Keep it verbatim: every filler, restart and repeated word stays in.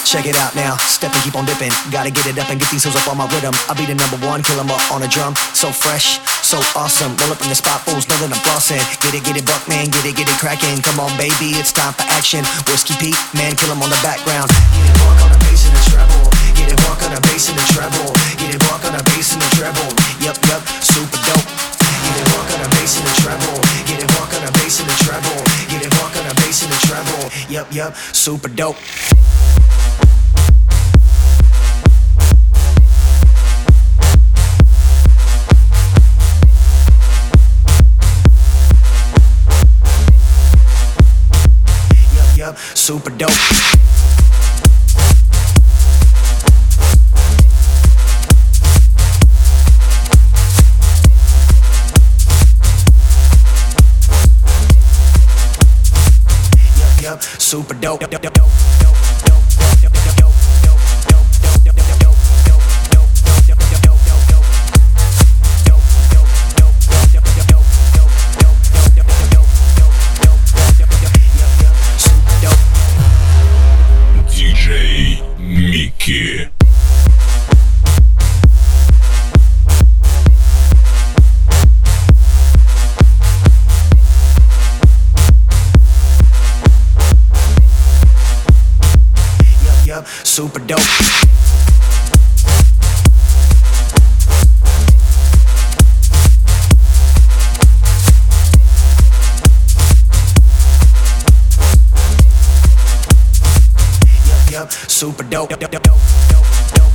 Check it out now, step and keep on dipping. Gotta get it up and get these hills up on my rhythm. I'll be the number one, kill 'em up on a drum. So fresh, so awesome. Roll up in the spot, fools know that I'm flossing. Get it, get it, buck man, get it, get it cracking. Come on, baby, it's time for action. Whiskey Pete, man, kill 'em on the background. Get it, walk on the bass and the treble. Get it, walk on the bass and the treble. Get it, walk on the bass and the treble. Yup, yup, super dope. Get it, walk on the bass and the treble. Get it, walk on the bass and the treble. Get it, walk on the bass and the treble. Yup, yup, super dope. Yup, super dope. Yup, super dope. диджей Микки. Yup, super dope. Yup, super dope.